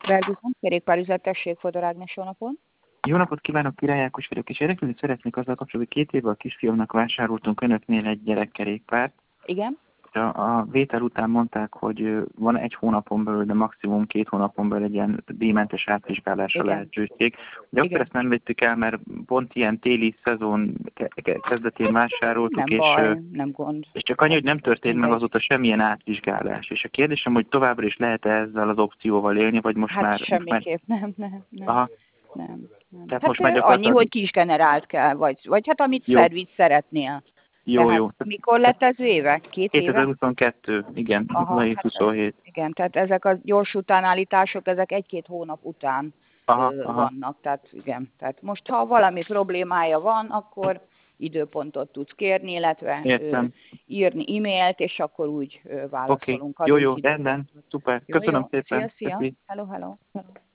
Ferguson, kerékpárüzlet, tessék, Fodor Ágnes, jó napot. Jó napot kívánok, Király Ákos vagyok, és érdeklődni szeretnék azzal kapcsolatban, hogy 2 évvel a kisfiamnak vásároltunk önöknél egy gyerekkerékpárt. Igen? A vétel után mondták, hogy van 1 hónapon belül, de maximum 2 hónapon belül egy ilyen díjmentes átvizsgálásra lehetőség. De akkor ezt nem vettük el, mert pont ilyen téli szezon kezdetén vásároltuk, Nem baj, nem gond. és csak annyi, hogy nem történt meg azóta semmilyen átvizsgálás. És a kérdésem, hogy továbbra is lehet-e ezzel az opcióval élni, vagy most már... Semmiképp, nem. Aha. Nem. Tehát Hát most már annyi, hogy ki is generált kell, vagy hát amit szerviz szeretnél. Jó. Mikor lett ez éve? 2 éve? 2022, igen, 27. Igen, tehát ezek a gyors utánállítások, ezek 1-2 hónap után vannak. Tehát igen, tehát most ha valami problémája van, akkor időpontot tudsz kérni, illetve írni e-mailt, és akkor úgy válaszolunk. Jó, rendben, szuper. Köszönöm szépen. Szia. Hello.